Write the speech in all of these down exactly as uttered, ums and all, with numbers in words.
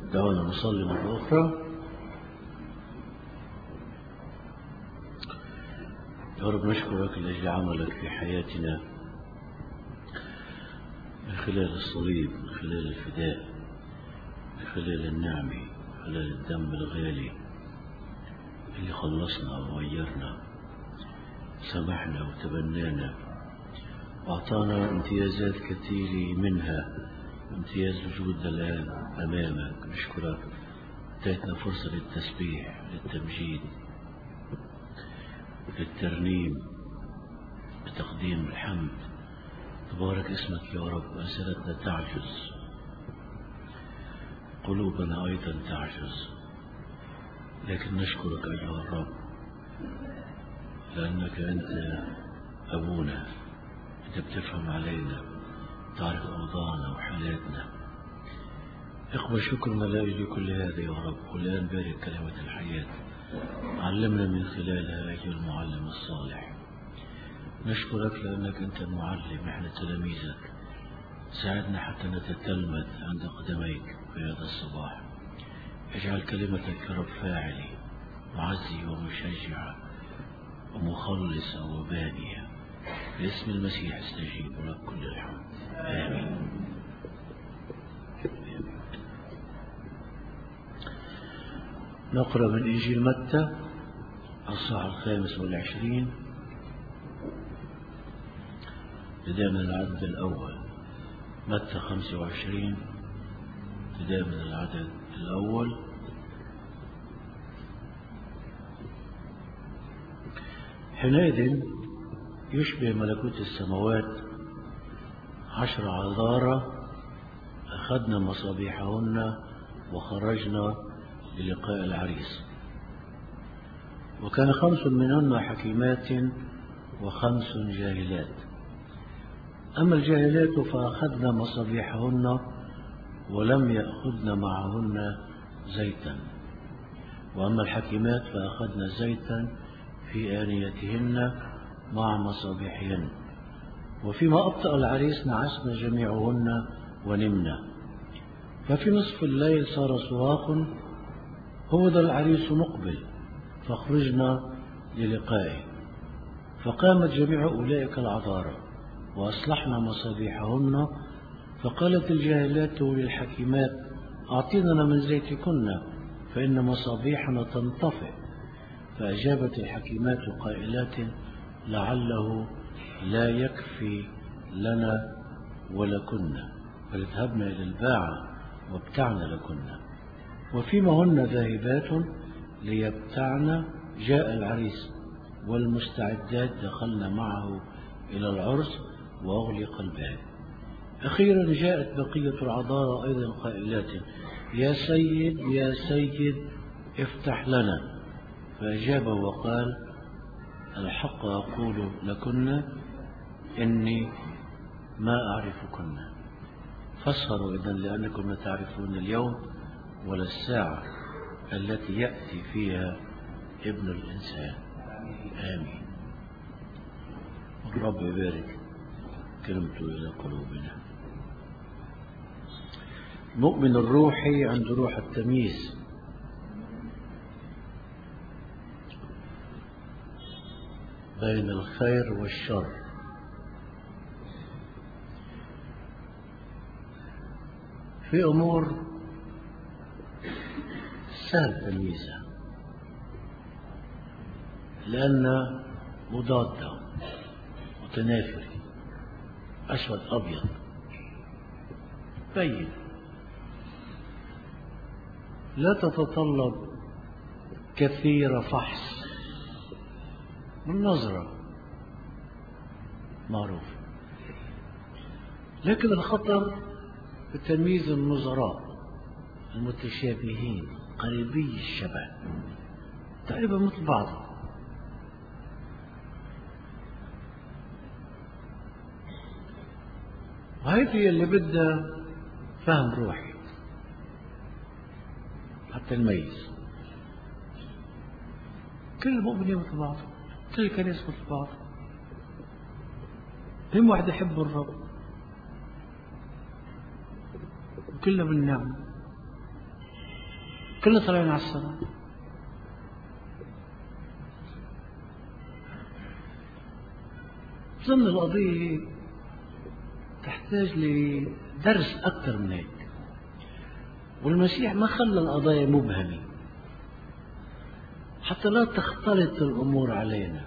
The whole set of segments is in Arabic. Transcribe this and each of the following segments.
دعونا نصلي مرة أخرى. يا رب نشكرك لأجل عملك في حياتنا من خلال الصليب، من خلال الفداء، من خلال النعمة، من خلال الدم الغالي اللي خلصنا وغيرنا، سمحنا وتبنانا وأعطانا امتيازات كثيرة، منها امتياز وجودنا الآن أمامك. نشكرك، اديتنا فرصة للتسبيح، للتمجيد، للترنيم، لتقديم الحمد. تبارك اسمك يا رب. ألسنتنا تعجز، قلوبنا أيضا تعجز، لكن نشكرك أيها الرب لأنك أنت أبونا، أنت بتفهم علينا، تعرف أوضاعنا وحالاتنا. اقبل شكرنا لأجل كل هذا يا رب. والآن بارك كلمة الحياة، علمنا من خلالها أيها المعلم الصالح. نشكرك لأنك أنت المعلم، نحن تلاميذك. ساعدنا حتى نتتلمذ عند قدميك في هذا الصباح. اجعل كلمتك يا رب فاعلة، معزية ومشجعة ومخلصة وبانية. باسم المسيح استجيب لك كل الحمد. آمين. نقرأ من إنجيل متى الصح الخامس والعشرين، بداية من العدد الأول. متى خمسة وعشرين بداية من العدد الأول. حينئذ يشبه ملكوت السماوات عشر عذارى أخذنا مصابيحهن وخرجنا للقاء العريس. وكان خمس منهن حكيمات وخمس جاهلات. أما الجاهلات فأخذن مصابيحهن ولم يأخذن معهن زيتا، وأما الحكيمات فأخذن زيتا في آنيتهن مع مصابيحهن. وفيما أبطأ العريس نعسنا جميعهن ونمنا. ففي نصف الليل صار صراخ: هو ذا العريس مقبل، فخرجنا للقائه. فقامت جميع أولئك العذارى وأصلحنا مصابيحهن. فقالت الجاهلات للحكيمات: أعطينا من زيتكن فإن مصابيحنا تنطفئ. فأجابت الحكيمات قائلات: لعله لا يكفي لنا ولكن، فاذهبنا إلى الباعة وابتعنا لكن. وفيما هن ذاهبات ليبتعن جاء العريس، والمستعدات دخلنا معه إلى العرس وأغلق الباب. أخيرا جاءت بقية العذارى أيضا قائلات: يا سيد يا سيد افتح لنا. فأجاب وقال: الحق أقول لكن إني ما أعرفكن. فاسهروا إذن لأنكم لا تعرفون اليوم ولا الساعة التي يأتي فيها ابن الإنسان. آمين. الرب يبارك كلمته إلى قلوبنا. المؤمن الروحي عنده روح التمييز بين الخير والشر. في أمور سهل تمييزها لأنها مضادة متنافرة، أسود أبيض بين، لا تتطلب كثير فحص، من نظرة معروف. لكن الخطر في تمييز النظراء المتشابهين قريبي الشبه، تقريبا مثل بعض. وهذه اللي بدها فهم روحي حتى الميز. كل المؤمنين مثل بعض، كل الكنيسة مثل بعض. هم واحد يحب الرب وكلنا بالنعمة، كلنا طالعين على الصلاة. ظن القضية تحتاج لدرس أكثر من هيك، والمسيح ما خلى القضايا مبهمة حتى لا تختلط الأمور علينا.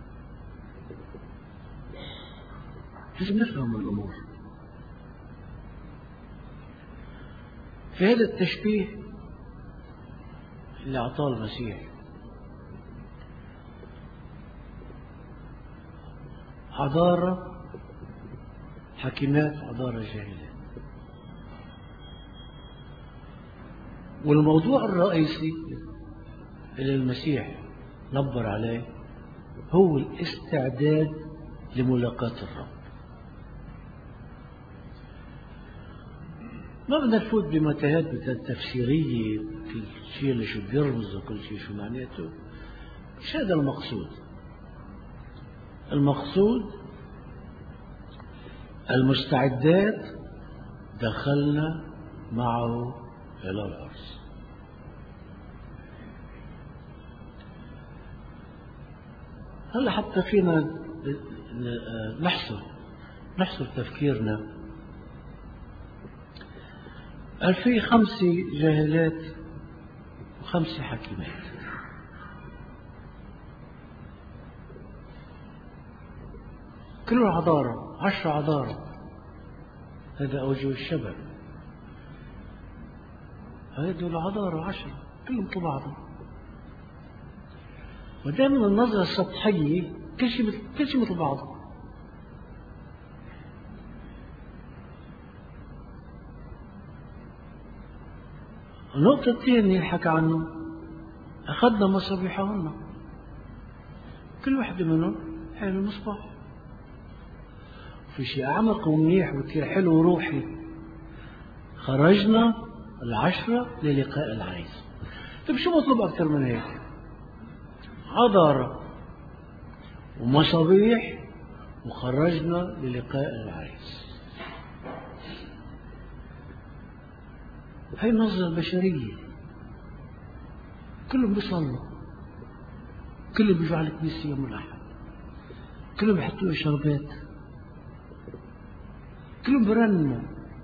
لازم نفهم الأمور. في هذا التشبيه اللي أعطاه المسيح حضارة حكيمات، حضارة جاهلة. والموضوع الرئيسي اللي المسيح نبر عليه هو الاستعداد لملاقاة الرب. ما بدنا نفوت بمتاهات تفسيرية، كل شيء اللي شو بيرمز وكل شيء شو معناته. مش هذا المقصود. المقصود المستعدات دخلنا معه إلى العرس. هلا حتى فينا نحصر نحصر تفكيرنا. قال في خمسة جاهلات وخمسة حكيمات. كل عذارة، عشر عذارة، هذا أوجه الشبه. هذول العذارة عشرة كلهم مثل بعضهم. ودائما النظرة السطحية كل شيء مثل كل شيء مثل بعضه. النقطة الثانية اللي حكى عنه أخذنا مصابيحهن، كل واحدة منهم حامل مصباح. في شيء أعمق ومنيح وكثير حلو وروحي. خرجنا العشرة للقاء العريس. طيب شو مطلوب أكثر من هيك؟ عذارة ومصابيح وخرجنا للقاء العريس. هاي النظرة البشرية. كلهم بيصلوا، كلهم بيجوا على الكنيسة يوم الأحد، كلهم بيحطوا شربات، كلهم برنموا.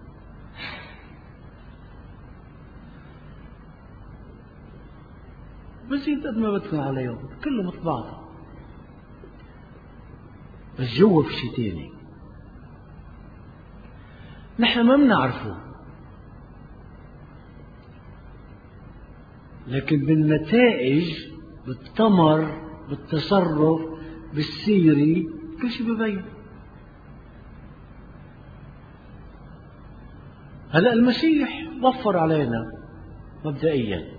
بزيد قد ما بدفن عليهم، كلهم مثل بعض. بس جوا في شيء تاني نحن ما بنعرفه، لكن بالنتائج، بالثمر، بالتصرف، بالسيري، كل شيء ببين. هلا المسيح وفر علينا مبدئيا.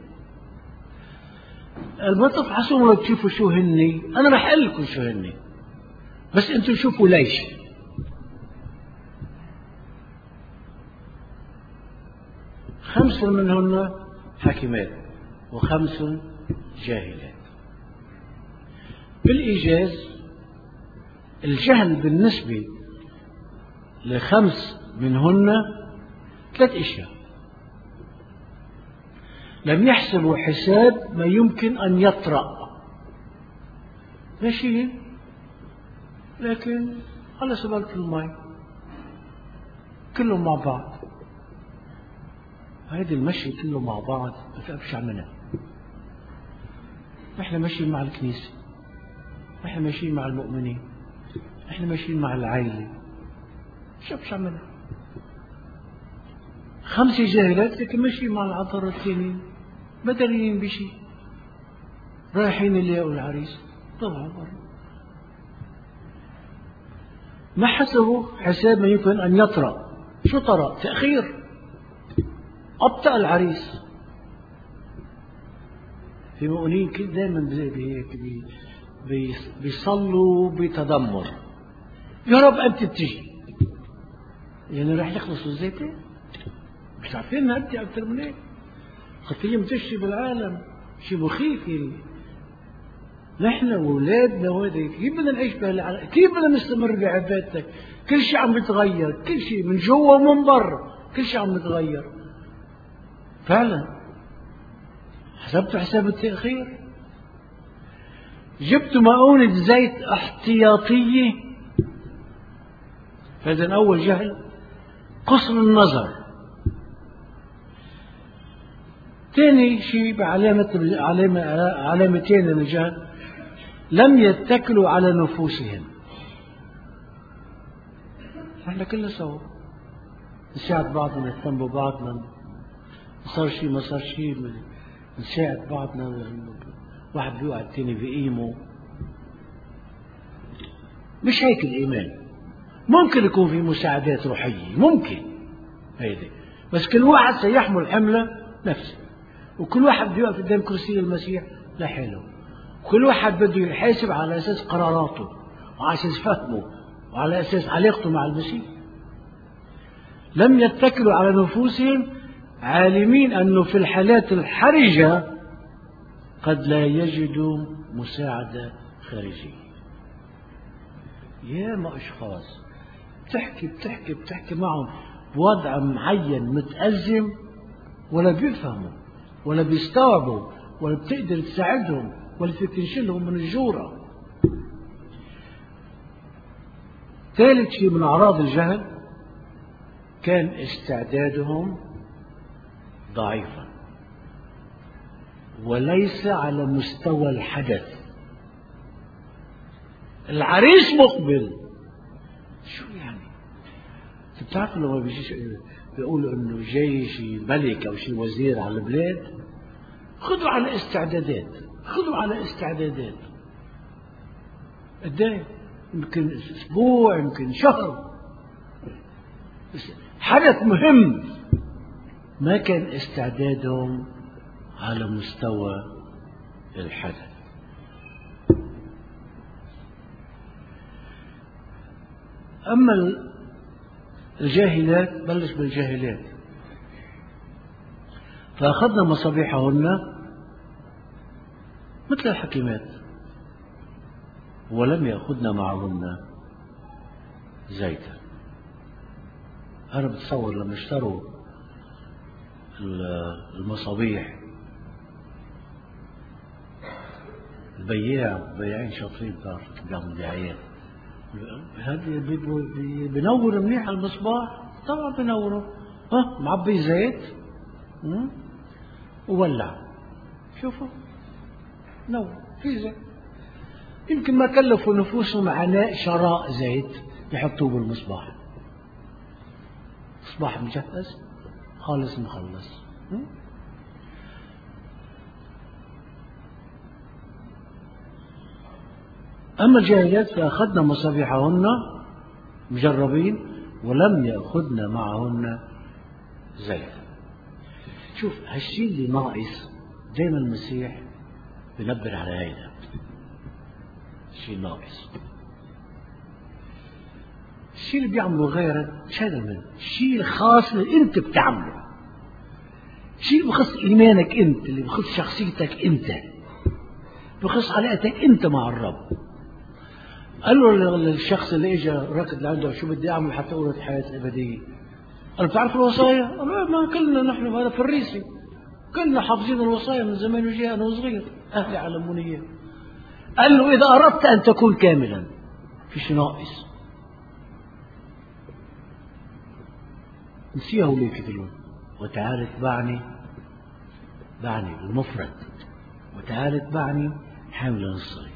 ما تفحصوا ولا تشوفوا شو هني، أنا رح أقول لكم شو هني، بس أنتم شوفوا ليش. خمس منهن حكيمات وخمس جاهلات. بالإيجاز الجهل بالنسبة لخمس منهن ثلاث أشياء. لم يحسبوا حساب ما يمكن أن يطرأ، ماشيين لكن على سبالة الماء كلهم مع بعض. هذه المشي كله مع بعض ما تقفش عننا. نحن ماشيين مع الكنيسة، نحن ماشيين مع المؤمنين، نحن ماشيين مع العائلة، شو بش عملنا. خمسة جاهلات لكن ماشيين مع العطر الثانيين، ما دارين بشيء، رايحين اللي يلاقوا العريس طلعوا برا. ما حسبوا حساب ما يمكن أن يطرأ. شو طرأ؟ تأخير، أبطأ العريس. في مؤمنين كده دائما بهيك بيصلوا بتذمر، يا رب أنت بتجي، يعني راح يخلصوا الزيتين، مش عارفين أنت أكثر من هيك. خطية تشي بالعالم شيء مخيف. نحن وأولادنا وهذا كيف بدنا نعيش بهالعالم؟ كيف بدنا نستمر بعبادتك؟ كل شيء عم بيتغير، كل شيء من جوا ومن برا، كل شيء عم بيتغير فعلا. حسبت حساب التأخير. جبت مؤونة زيت احتياطية. فإذا أول جهل قصر النظر. ثاني شيء بعلامة علامة علامتين للجهل، لم يتكلوا على نفوسهم. احنا كلنا سوا نساعد بعضنا، نهتم ببعضنا، صار شيء ما صار شيء نساعد بعضنا، واحد بيوقع الثاني بقيمه. مش هيك الإيمان. ممكن يكون في مساعدات روحية، ممكن هيدي، بس كل واحد سيحمل حمله نفسه، وكل واحد بيوقف قدام كرسي المسيح لحاله، وكل واحد بده يحاسب على أساس قراراته وعلى أساس فهمه وعلى أساس علاقته مع المسيح. لم يتكلوا على نفوسهم، عالمين أنه في الحالات الحرجة قد لا يجدوا مساعدة خارجية. ياما أشخاص بتحكي بتحكي بتحكي معهم بوضع معين متأزم، ولا بيفهموا ولا بيستوعبوا ولا بتقدر تساعدهم ولا تنشلهم من الجورة. ثالث شيء من أعراض الجهل كان استعدادهم ضعيفا وليس على مستوى الحدث. العريس مقبل، شو يعني؟ انت بتعرف لما بيجيش بيقولوا انه جاي شي ملك او شي وزير على البلاد، خذوا على استعدادات، خذوا على استعدادات. قد ايه؟ يمكن اسبوع، يمكن شهر، حدث مهم. ما كان استعدادهم على مستوى الحدث. أما الجاهلات، بلش بالجاهلات. فأخذنا مصابيحهن مثل الحكيمات ولم يأخذن معهن زيتا. أنا بتصور لما اشتروا المصابيح البياع بياعين شاطرين بيعملوا دعايات، هذا بنور منيح المصباح، طبعا بنوره، ها معبي زيت وولع، شوفوا نور في زيت. يمكن ما كلفوا نفوسهم عناء شراء زيت يحطوه بالمصباح، مصباح مجهز خالص مخلص. أما الجاهلات فأخذنا مصابيحهن مجربين ولم يأخذن معهن زيتا. شوف هالشيء اللي ناقص دائما المسيح بنبر على هيدا الشيء ناقص. الشيء اللي بيعمله غيرك مش هذا منه، الشيء الخاص اللي انت بتعمله، الشيء اللي بخص ايمانك انت، اللي بخص شخصيتك انت، بخص علاقتك انت مع الرب. قال له للشخص اللي اجى ركض لعنده شو بدي اعمل حتى اورث الحياه الابديه؟ قال بتعرف الوصايا؟ قال ما كلنا نحن هذا فريسي، كلنا حافظين الوصايا من زمان وجاء انا وصغير، اهلي علموني اياها. قال له اذا اردت ان تكون كاملا فيش ناقص. نسيها وليك دلوقتي. وتعال اتبعني، بعني المفرد، وتعال اتبعني حاملا الصليب.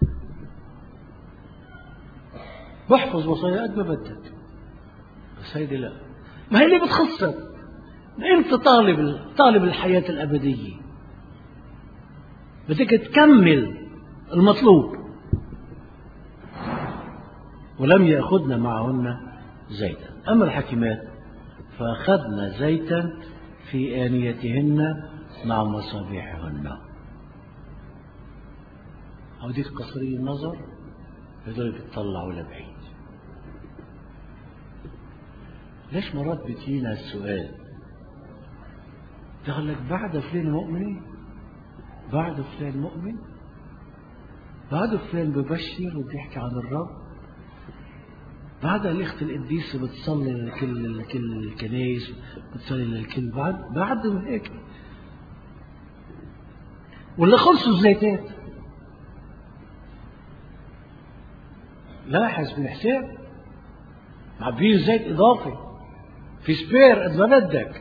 بحفظ وصايا قد ما بدك، بس هيدي لا، ما هي اللي بتخصك. انت طالب طالب الحياة الأبدية، بدك تكمل المطلوب. ولم يأخذن معهن زيتا. أما الحكيمات فأخذن زيتا في آنيتهن مع مصابيحهن. هوديك قصري النظر هذول بيطلعوا لبعيد. ليش مرات بتجينا السؤال قال لك بعد فلان مؤمن، بعد فلان مؤمن، بعد فلان ببشر وبيحكي عن الرب، بعد الأخت القديسة بتصلي لكل لكل الكنائس، بتصلي للكل، بعد بعد هيك ولا خلصوا الزيتات؟ لاحظ بالحساب معبين زيت إضافي في سبير قد ما بدك،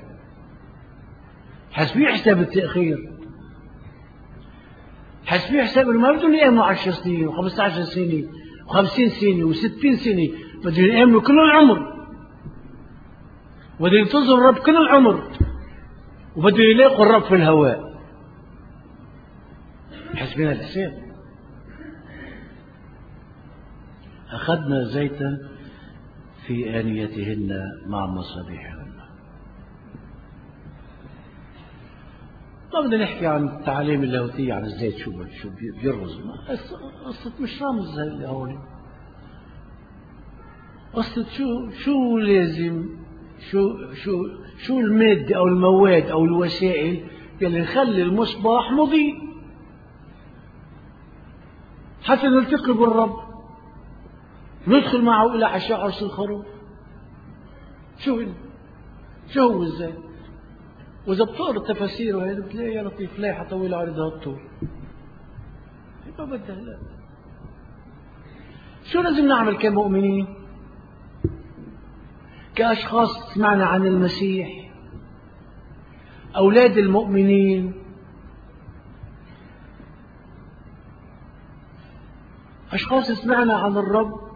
حسبيه حساب التأخير، حسبيه حساب ما بدهم يأمنوا عشر سنين وخمسة عشر سنة وخمسين سنة وستين سنة، بدهم يأمنوا كل العمر، بدهم ينتظروا الرب كل العمر، وبدهم يلاقوا الرب في الهواء. حسبنا الحساب. أخذنا زيتا في آنيتهن مع مصابيحهن. ما بدنا نحكي عن التعاليم اللاهوتية عن الزيت شو شو بيرمز، قصة مش رمز هي هون، قصة شو شو لازم شو شو شو المادة أو المواد أو الوسائل اللي نخلي المصباح مضيء حتى نلتقي بالرب، ندخل معه إلى عشاء عرس الخروف. شو هن؟ شو هو الزيت؟ وإذا بتقرأ التفاسير وهي بتلاقي يا لطيف لايحة طويلة عريضها الطول. ما بدها لا. شو لازم نعمل كمؤمنين؟ كأشخاص سمعنا عن المسيح، أولاد المؤمنين، أشخاص سمعنا عن الرب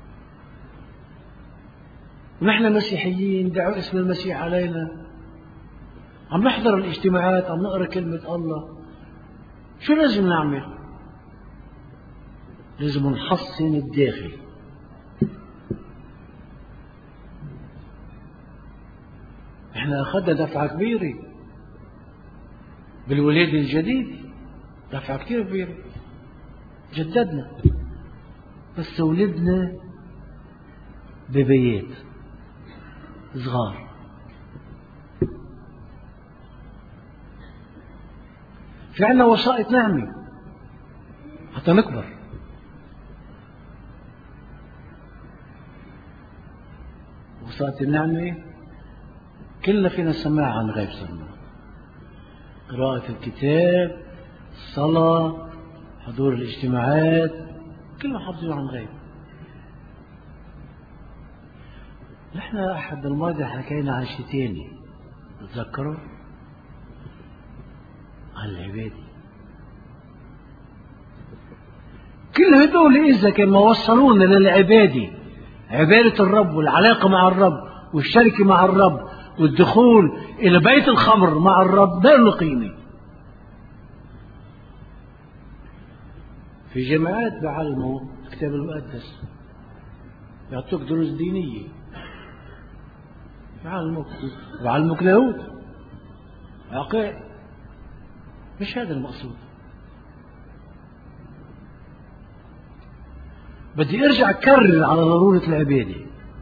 ونحن مسيحيين دعوا اسم المسيح علينا، عم نحضر الاجتماعات، عم نقرأ كلمة الله. شو لازم نعمل؟ لازم نحصن الداخل. احنا أخذنا دفعة كبيرة بالولادة الجديد، دفعة كثير كبيرة، جددنا، بس ولدنا ببيات صغار. في عنا وسائط نعمة حتى نكبر. وسائط النعمة كلنا فينا سماع عن غيب صرنا، قراءة الكتاب، الصلاة، حضور الاجتماعات، كلنا حافظين عن غيب. نحن أحد الماضي حكينا عن شيء تاني، تتذكروا؟ عن العبادة. كل هدول إذا كان ما وصلونا للعبادة، عبادة الرب والعلاقة مع الرب والشركة مع الرب والدخول إلى بيت الخمر مع الرب، ما له قيمة. في جامعات بعلموا الكتاب المقدس، يعطوك دروس دينية، بعلموك بعلموك لاهوت عقائد. مش هذا المقصود. بدي ارجع اكرر على ضرورة العبادة.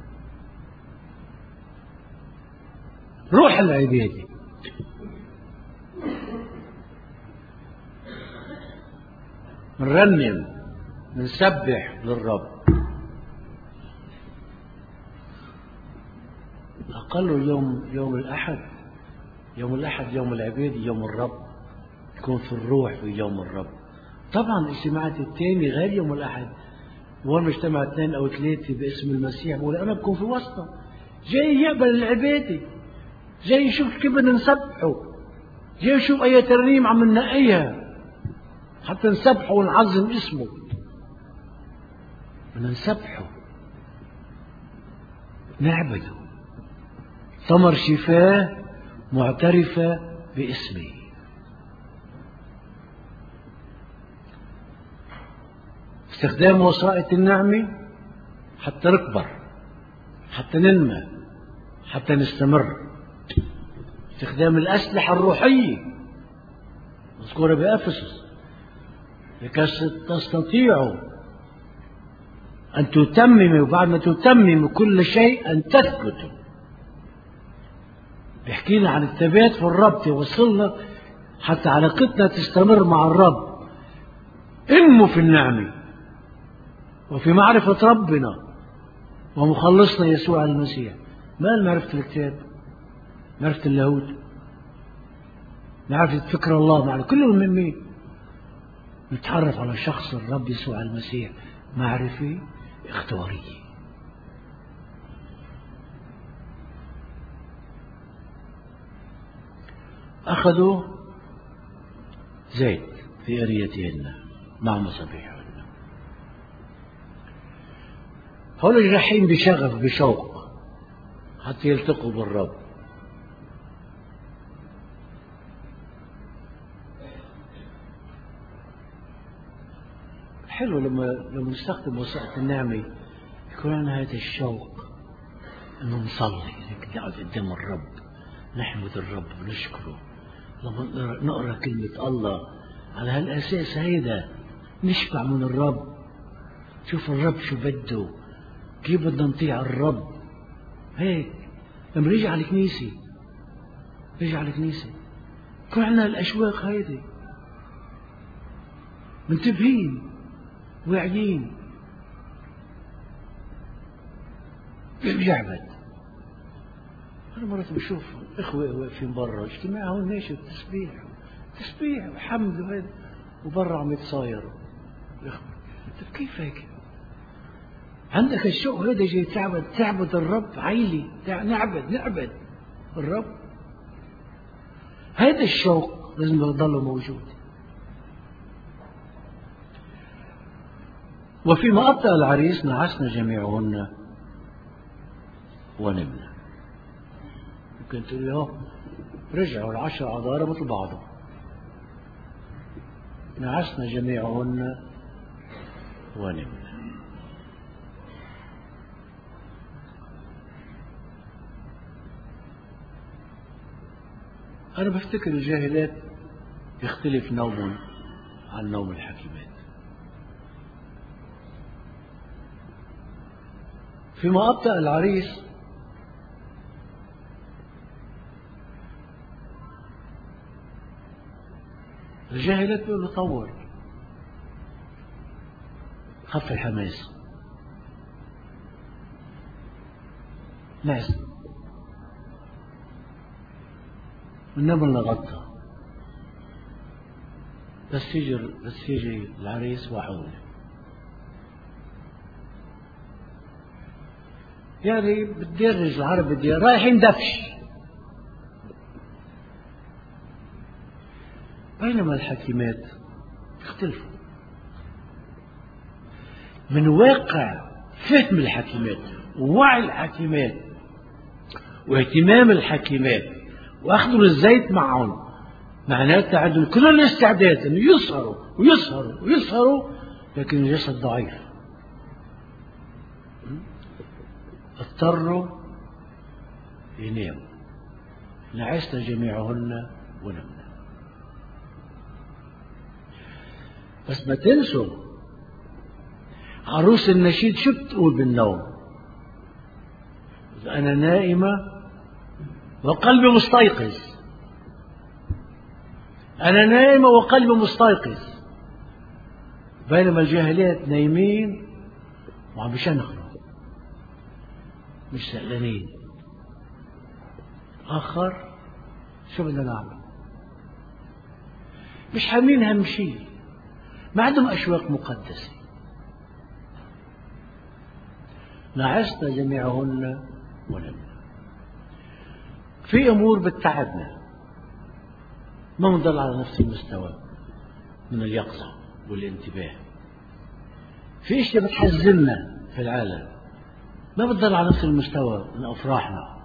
روح العبادة نرنم، نسبح للرب. أقل يوم يوم الأحد، يوم الأحد يوم العبادة، يوم الرب، تكون في الروح في يوم الرب. طبعا الاجتماعات التاني غير يوم الأحد، وين مجتمع اثنين أو ثلاثة باسم المسيح، بقول أنا بكون في وسطه، جاي يقبل العبادة، جاي يشوف كيف بدنا نسبحه، جاي يشوف أي ترنيم عم ننقيها حتى نسبحه ونعظم اسمه. بدنا نسبحه، نعبده، ثمر شفاه معترفة باسمه. استخدام وسائط النعمة حتى نكبر، حتى ننمى، حتى نستمر. استخدام الأسلحة الروحية مذكورة بأفسس، لكي تستطيعوا أن تتمموا، وبعد ما تتمموا كل شيء أن تثبتوا. بيحكينا عن الثبات في الرب، توصلنا حتى علاقتنا تستمر مع الرب. انموا في النعمة وفي معرفة ربنا ومخلصنا يسوع المسيح. ما معرفة الكتاب، معرفة اللاهوت، معرفة فكر الله، معرفة كلهم من مين؟ نتعرف على شخص الرب يسوع المسيح معرفة اختبارية. أخذوا زيت في أريتهن مع مصابيحهن. هؤلاء رايحين بشغف بشوق حتى يلتقوا بالرب. حلو لما لما نستخدم وسائل النعمة يكون عندنا هذا الشوق إنه نصلي هيك نقعد قدام الرب نحمد الرب ونشكره. لما نقرأ كلمة الله على هالأساس هيدا نشبع من الرب. شوف الرب شو بده، كيف بدنا نطيع الرب. هيك لما نيجي على الكنيسة نيجي على الكنيسة يكون عندنا الأشواق هيدي، منتبهين واعيين. بيعبد. أنا مرات بشوف إخوة واقفين برا اجتماع هون ماشي تسبيح تسبيح وحمد وهذا وبرا عم يتصايروا. طيب كيف هيك؟ عندك الشوق هذا جاي تعبد تعبد الرب عيلي نعبد نعبد الرب. هذا الشوق لازم يضل موجود. وفيما أبطأ العريس نعسنا جميعهن ونمنا. ممكن تقول له رجعوا العشر عذارى مثل بعضهم. نعسنا جميعهن ونمنا. أنا بفتكر الجاهلات يختلف نومهم عن نوم الحكيمات. فيما أبطأ العريس الجاهلات بيقولوا طور خف الحماس ناس والنمل لغطها بس يجي بس يجي العريس وحوله. يعني بتدرج العرب بدي رايحين دفش. بينما الحكيمات يختلفوا من واقع فهم الحكيمات ووعي الحكيمات واهتمام الحكيمات واخذوا الزيت معهم. معناتها عندهم كل الاستعداد انه يسهروا ويسهروا ويسهروا لكن الجسد ضعيف. اضطروا يناموا. نعسنا جميعهن ونمنا. بس ما تنسوا عروس النشيد شو بتقول بالنوم؟ أنا نائمة وقلبي مستيقظ. أنا نائمة وقلبي مستيقظ. بينما الجاهلات نايمين وعم بيشنخروا مش سألانين. آخر شو بدنا نعمل؟ مش حاملين هم شيء. ما عندهم أشواق مقدسة. نعسنا جميعهن ونمنا. في أمور بتتعبنا ما بنضل على نفس المستوى من اليقظة والانتباه. في اشياء بتحزننا في العالم ما بتضل على نفس المستوى من أفراحنا.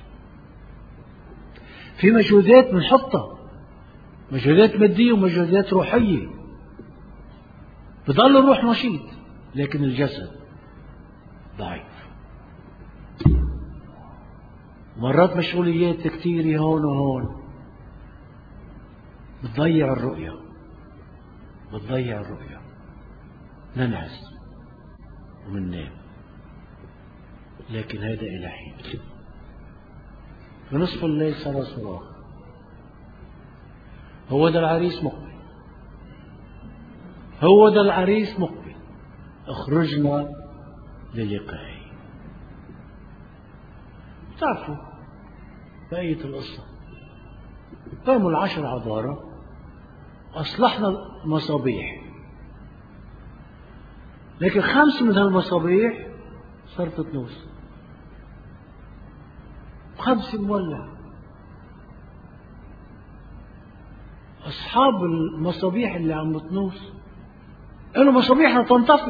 في مجهودات بنحطها مجهودات مادية ومجهودات روحية بضل الروح نشيط لكن الجسد ضعيف. مرات مشغوليات كتيرة هون وهون بتضيع الرؤية بتضيع الرؤية. ننعس ومننام لكن هذا إلى حين. في نصف الليل صار صراخ هو ده العريس مقبل هو ده العريس مقبل اخرجنا للقائه. تعرفوا بقية القصة. قاموا العشر عذارى أصلحنا المصابيح لكن خمس من هالمصابيح صارت تنوس، خمسة مولع. أصحاب المصابيح اللي عم تنوس قالوا مصابيحنا تنطفئ،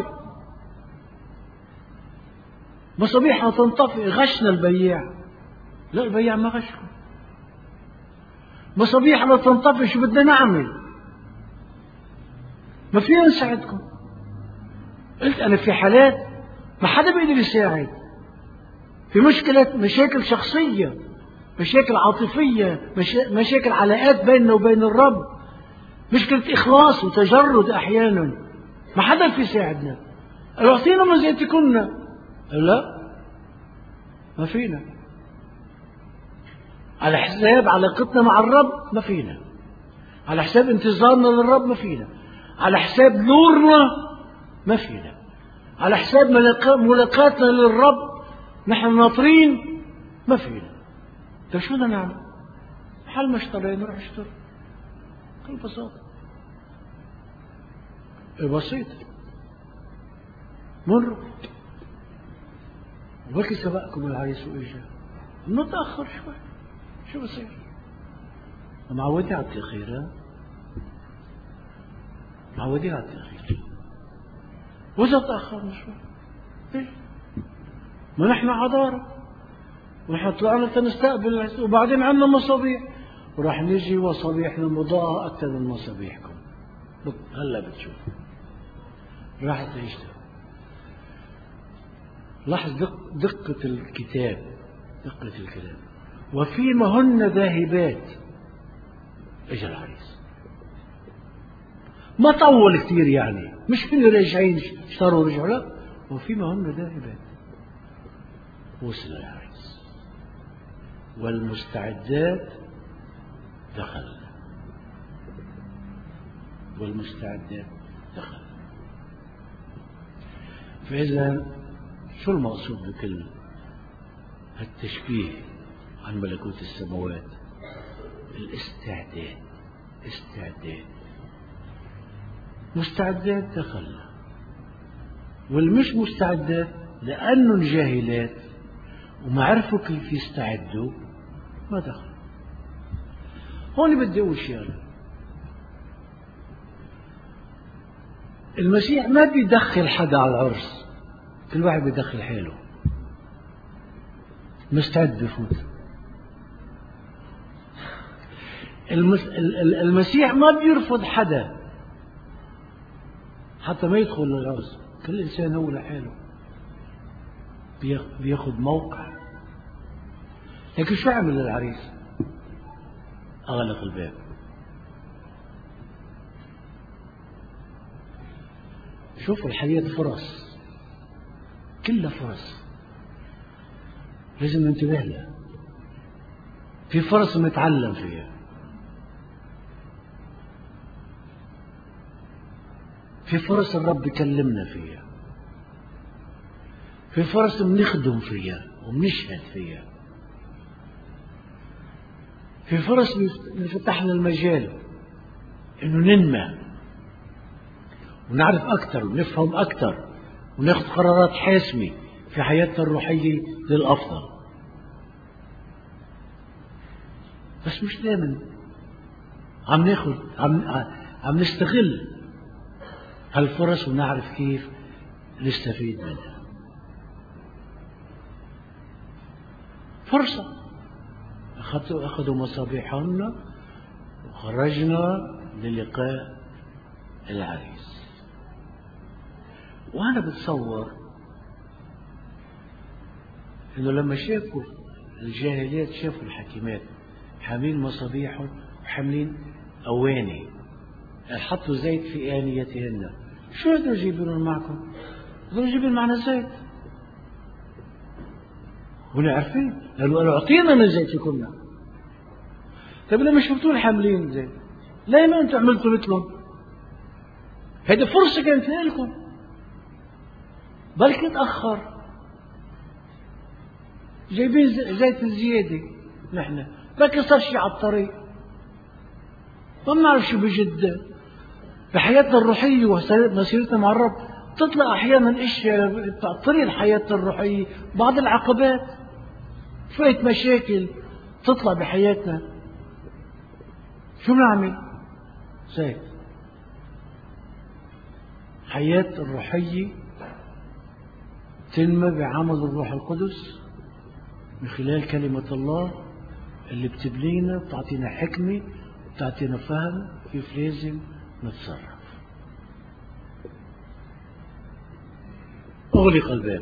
مصابيحنا تنطفئ، غشنا البياع. لا، البياع ما غشكم، مصابيحنا تنطفئ، شو بدنا نعمل؟ ما فينا نساعدكم. قلت أنا في حالات ما حدا بيقدر يساعد، في مشكلة، مشاكل شخصية، مشاكل عاطفية، مشاكل علاقات بيننا وبين الرب، مشكلة إخلاص وتجرد أحيانا، ما حدا في يساعدنا. قالوا أعطينا من زيتكمنا. لا، ما فينا، على حساب علاقتنا مع الرب ما فينا، على حساب انتظارنا للرب ما فينا، على حساب نورنا ما فينا، على حساب ملاقاتنا للرب نحن ناطرين ما فينا. طيب شو بدنا نعمل؟ حال ما اشترينا نروح اشتري، بكل بساطة. بسيط، منروح وبكي سبقكم العريس واجا، نتأخر شوي، شو بصير؟ معودين على التأخير، ها؟ معودين على التأخير. وإذا تأخرنا شوي إيه؟ ما نحن عذارى، ونحن طلعنا تنستقبل، وبعدين عندنا مصابيح، وراح نجي مصابيحنا مضاءة أكثر من مصابيحكم. هلا بتشوف راح تعيش. لاحظ دق دقة الكتاب، دقة الكلام. وفيما هن ذاهبات اجى العريس. ما طول كثير يعني، مش كل راجعين اشتروا ورجعوا، لا، وفيما هن ذاهبات وصل العريس والمستعدات دخل، والمستعدات دخل. فإذا شو المقصود بكل هالتشبيه عن ملكوت السماوات؟ الاستعداد، استعداد، مستعدات دخل، والمش مستعدات لأنهم جاهلات وما عرفوا كيف يستعدوا ما دخل. هون بدي أقول شيء، المسيح ما بيدخل حدا على العرس، كل واحد بيدخل حاله، مستعد بفوت. المسيح ما بيرفض حدا حتى ما يدخل للعرس، كل إنسان هو لحاله بياخد موقع. لكن شو عمل العريس؟ أغلق الباب. شوفوا الحياة فرص، كلها فرص لازم ننتبه لها. في فرص نتعلم فيها، في فرص الرب يكلمنا فيها، في فرص بنخدم فيها وبنشهد فيها، في فرص بيفتح لنا المجال انه ننمى ونعرف اكثر ونفهم اكثر وناخذ قرارات حاسمه في حياتنا الروحيه للافضل. بس مش دائما عم ناخذ عم عم نستغل هالفرص ونعرف كيف نستفيد منها. فرصة أخذوا أخذوا مصابيحنا وخرجنا للقاء العريس. وأنا بتصور إنه لما شافوا الجاهليات، شافوا الحكيمات حاملين مصابيحهم وحاملين أواني، حطوا زيت في آنيتهن. شو بدهم يجيبون معكم؟ بدهم يجيبون معنا زيت. هنا عارفين قالوا أعطينا من زيتكم. طيب لما شفتون حاملين زيت، ليه ما أنتم عملتوا مثلهم؟ هذه فرصة كانت لكم، بلكي تأخر. جايبين زيت الزيادة نحن، بلكي صار شيء على الطريق، ما بنعرف شو بجد بحياتنا الروحية ومسيرتنا مع الرب. تطلع أحيانا أشياء تعطي الحياة الروحية بعض العقبات، شوية مشاكل تطلع بحياتنا، شو بنعمل؟ زيت حياة الروحية تنمى بعمل الروح القدس من خلال كلمة الله اللي بتبنينا، بتعطينا حكمة، بتعطينا فهم كيف لازم نتصرف. أغلق الباب.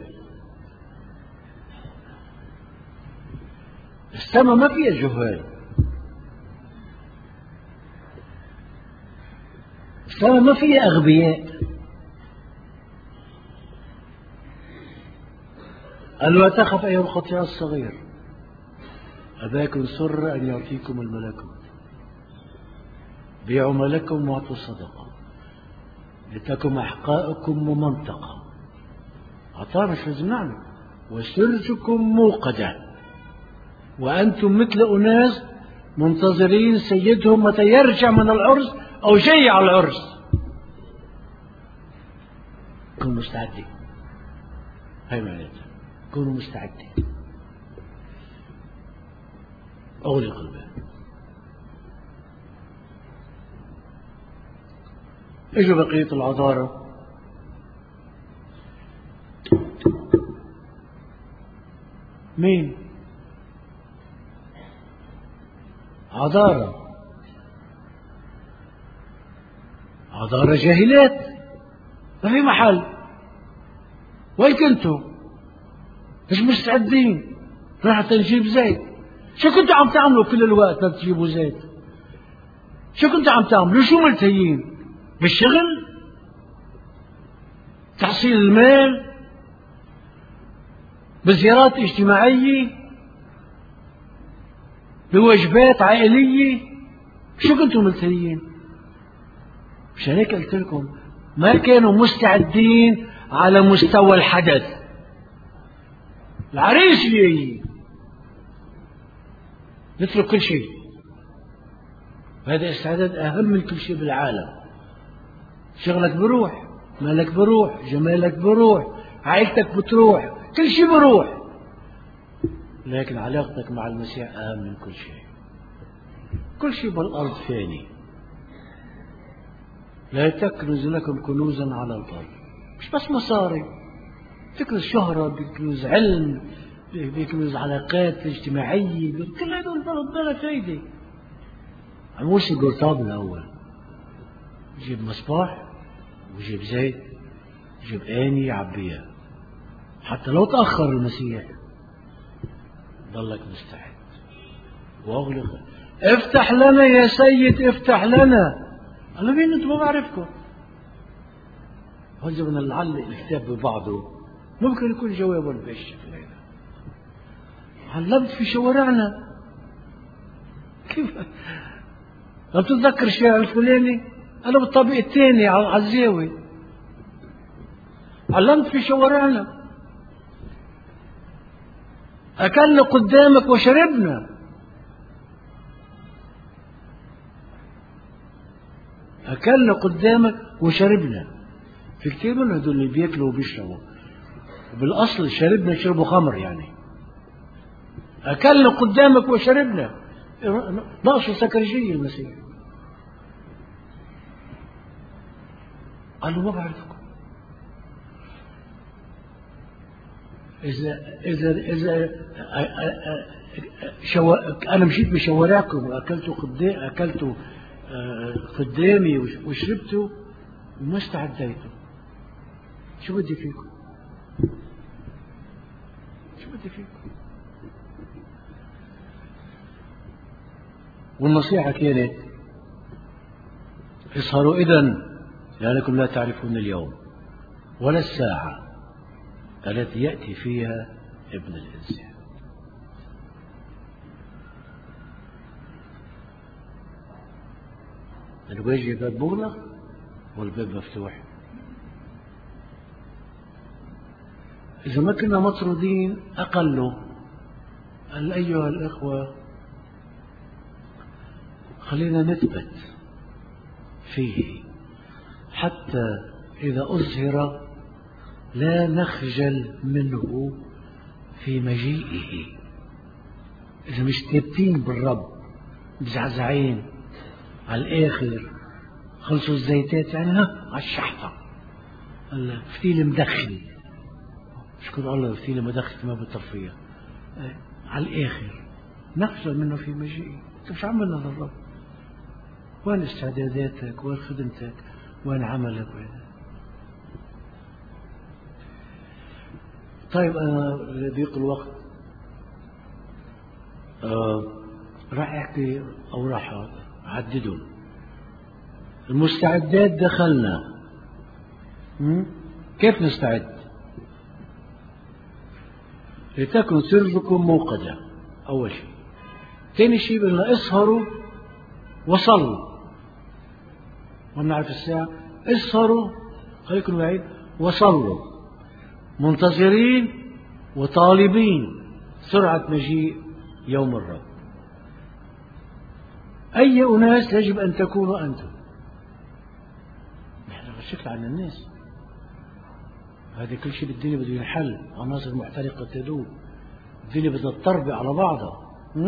السماء ما فيها جهال، السماء ما فيها أغبياء. قال لا تخف أيها الخطيئة الصغير، أباكم سر أن يعطيكم الملكوت، بيعوا ملككم واعطوا صدقة لتكن أحقائكم ممنطقة، عطاء مش لازم نعمل، وسرجكم موقدة، وأنتم مثل أناس منتظرين سيدهم متى يرجع من العرس أو جاي على العرس. كونوا مستعدين، هاي معناتها كونوا مستعدين. أغلق الباب. اجوا بقية العذارى، مين؟ عذارى، عذارى جاهلات، ما في محل. وين كنتوا؟ مش مستعدين، راح نجيب زيت. شو كنتوا عم تعملوا كل الوقت لتجيبوا زيت؟ شو كنتوا عم تعملوا؟ شو ملتهيين؟ بالشغل؟ تحصيل المال؟ بزيارات اجتماعية؟ بواجبات عائلية؟ شو كنتوا ملتهيين؟ مشان هيك قلت لكم ما كانوا مستعدين على مستوى الحدث. العريس جاي نترك كل شيء، هذا استعداد أهم من كل شيء بالعالم. شغلك بروح، مالك بروح، جمالك بروح، عائلتك بتروح، كل شيء بروح، لكن علاقتك مع المسيح أهم من كل شيء. كل شيء بالأرض فاني. لا تكنز لكم كنوزا على الأرض، مش بس مصاري، بيكنز شهرة، بيكنز علم، بيكنز علاقات اجتماعية، كل هدول بلا فايدة. عموش القرطاب الأول يجيب مصباح ويجيب زيت يجيب آني يعبيها، حتى لو تأخر المسيح ضلك مستعد. وأغلق، افتح لنا يا سيد افتح لنا. قال له مين انتم؟ ما بعرفكم. هذا بدنا نعلق الكتاب ببعضه، ممكن يكون جوابه بهالشكل هذا. علمت في شوارعنا كيف؟ لو تتذكر الشارع الفلاني؟ أنا بالطابق الثاني على الزاوية. علمت في شوارعنا، أكلنا قدامك وشربنا، أكلنا قدامك وشربنا. في كتير من هدول اللي بياكلوا وبيشربوا بالأصل شربنا يشربوا خمر، يعني أكلنا قدامك وشربنا، ناقصه سكرجية المسيح. قالوا ما بعرفكم. إذا إذا إذا شو... أنا مشيت بشوارعكم وأكلتوا قدام أكلتوا قدامي وشربتوا وما استعديتوا، شو بدي فيكم؟ شو بدي فيكم؟ والنصيحة كانت اسهروا إذن لأنكم لا تعرفون اليوم ولا الساعة التي يأتي فيها ابن الإنسان. الواجه باب مغلق والباب مفتوح. إذا ما كنا مطرودين أقله. قال أيها الإخوة خلينا نثبت فيه حتى إذا أظهر لا نخجل منه في مجيئه. إذا مش ثابتين بالرب مزعزعين على الآخر، خلصوا الزيتات يعني ها على الشحطة، الفتيل مدخن، اشكر الله الفتيل مدخن ما بتطفيها على الآخر، نخجل منه في مجيئه. أنت مش عملنا للرب، وين استعداداتك، وين خدمتك، وين عملك، وين. طيب أنا لضيق الوقت آه راح أحكي أو راح أعددهم. المستعدات دخلنا، كيف نستعد؟ لتكن سركم موقدة أول شيء. ثاني شيء بدنا اسهروا وصلوا، ما بنعرف الساعة، اسهروا خليكم بعيد وصلوا، منتظرين وطالبين سرعة مجيء يوم الرب. أي أناس يجب أن تكونوا أنتم؟ نحن غشكنا عن الناس، هذا كل شيء بالدنيا بده ينحل، عناصر محترقة تدوب، الدنيا بدها تطربق على بعضها.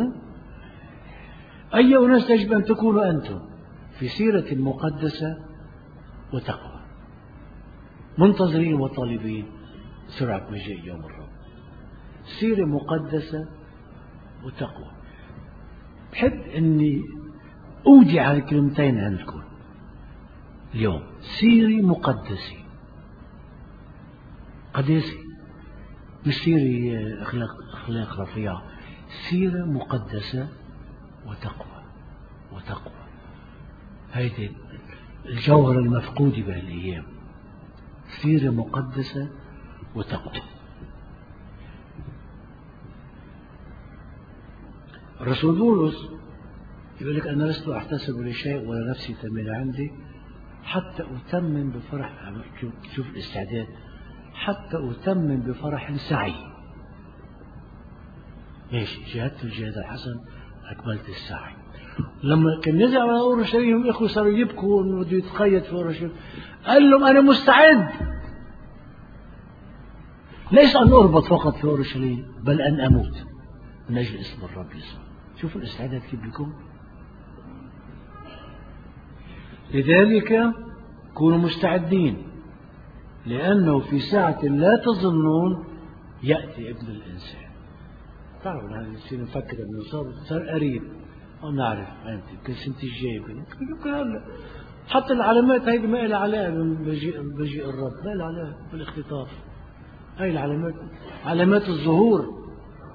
أي أناس يجب أن تكونوا أنتم؟ في سيرة مقدسة وتقوى، منتظرين وطالبين سرعة مجيء يوم الرب. سيرة مقدسة وتقوى. بحب أني أودع الكلمتين عندكم اليوم. سيرة مقدسة، قداسة، مش سيرة أخلاق أخلاق رفيعة، سيرة مقدسة وتقوى. وتقوى هيدي الجوهر المفقود بهالأيام، سيرة مقدسة وتقوى. الرسول بولس يقول لك أنا لست أحتسب لشيء ولا نفسي تميل عندي حتى أتمم بفرح. شوف الاستعداد، حتى أتمم بفرح سعي. ماشي، جاهدت الجهاد الحسن، أكملت السعي. لما كان نزل على أورشليم الإخوة صاروا يبكوا إنه بده يتقيد في أورشليم، قال لهم أنا مستعد ليس أن أربط فقط في أورشليم بل أن أموت من أجل اسم الرب يسوع. شوفوا الاستعداد كيف بيكون. لذلك كونوا مستعدين، لأنه في ساعة لا تظنون يأتي ابن الإنسان. تعرفوا هذا الشيء نفكر أنه صار صار قريب، أو نعرف أنت يمكن سنة الجاي، يمكن هلا. حتى العلامات هيدي ما لها علاقة بمجيء الرب، ما لها علاقة بالاختطاف. هاي العلامات علامات الظهور،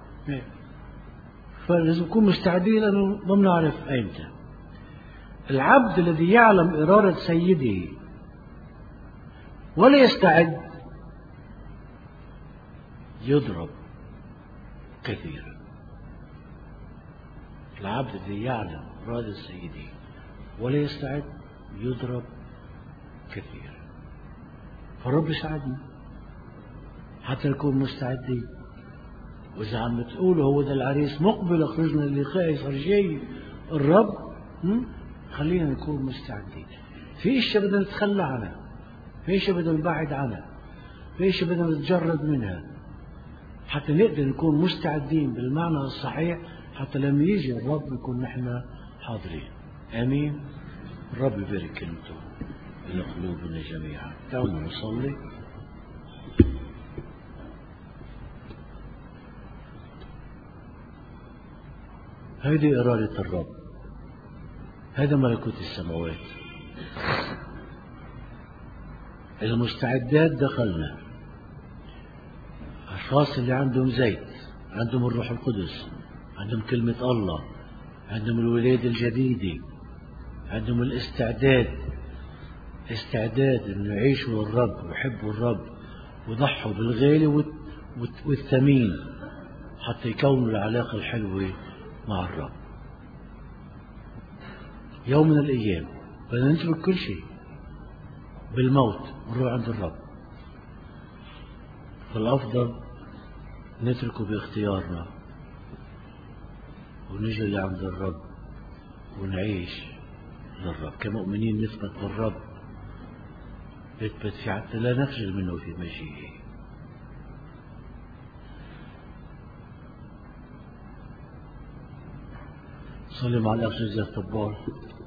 فلازم نكون مستعدين لأنه ما بنعرف أيمتى. العبد الذي يعلم إرادة سيده ولا يستعد يضرب كثيرا. العبد الذي يعلم إرادة سيده ولا يستعد يضرب كثيرا. فالرب يساعدنا حتى نكون مستعدين. وإذا عم تقولوا هو ده العريس مقبل أخرجنا اللقاء صار جاي الرب، خلينا نكون مستعدين. في اشياء بدنا نتخلى عنها، في اشياء بدنا نبعد عنها، في اشياء بدنا نتجرد منها حتى نقدر نكون مستعدين بالمعنى الصحيح، حتى لما يجي الرب نكون نحن حاضرين. آمين. الرب يبارك كلمته إلى قلوبنا جميعا. تعالوا نصلي. هذه إرادة الرب، هذا ملكوت السماوات. المستعدات دخلنا، أشخاص اللي عندهم زيت، عندهم الروح القدس، عندهم كلمة الله، عندهم الولادة الجديدة، عندهم الاستعداد، استعداد أن يعيشوا الرب ويحبوا الرب ويضحوا بالغالي والثمين حتى يكونوا العلاقة الحلوة مع الرب. يوم من الأيام بدنا نترك كل شيء بالموت ونروح عند الرب، فالأفضل نتركه باختيارنا ونجي لعند الرب ونعيش للرب كمؤمنين، نثبت بالرب، نثبت في حتى لا نخجل منه في مجيئه. صلي مع الأخ جوزيف طبال.